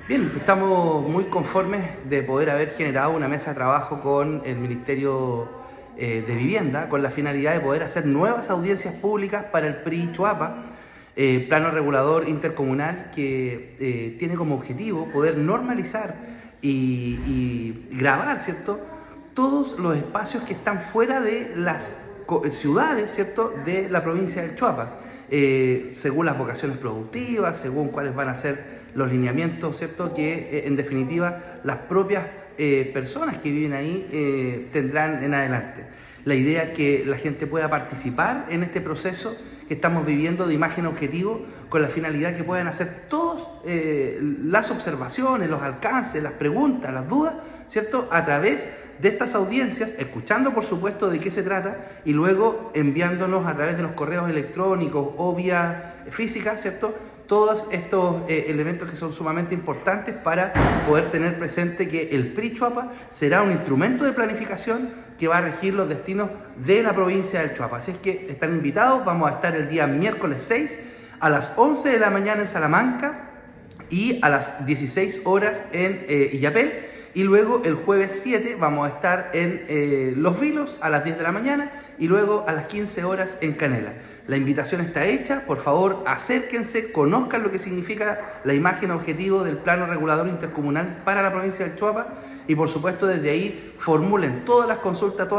Bien, estamos muy conformes de poder haber generado una mesa de trabajo con el Ministerio de Vivienda con la finalidad de poder hacer nuevas audiencias públicas para el PRI Chuapa, plano regulador intercomunal que tiene como objetivo poder normalizar y grabar, ¿cierto?, todos los espacios que están fuera de las ciudades, ¿cierto?, de la provincia del Chuapa, según las vocaciones productivas, según cuáles van a ser los lineamientos, ¿cierto?, que en definitiva las propias personas que viven ahí tendrán en adelante. La idea es que la gente pueda participar en este proceso que estamos viviendo de imagen objetivo, con la finalidad que puedan hacer todas las observaciones, los alcances, las preguntas, las dudas, ¿cierto?, a través de estas audiencias, escuchando por supuesto de qué se trata y luego enviándonos a través de los correos electrónicos o vía física, ¿cierto?, todos estos elementos que son sumamente importantes para poder tener presente que el PRI Chuapa será un instrumento de planificación que va a regir los destinos de la provincia del Chuapa. Así es que están invitados, vamos a estar el día miércoles 6 a las 11 de la mañana en Salamanca y a las 16 horas en Illapel. Y luego el jueves 7 vamos a estar en Los Vilos a las 10 de la mañana y luego a las 15 horas en Canela. La invitación está hecha, por favor acérquense, conozcan lo que significa la imagen objetivo del plano regulador intercomunal para la provincia del Chuapa y por supuesto desde ahí formulen todas las consultas,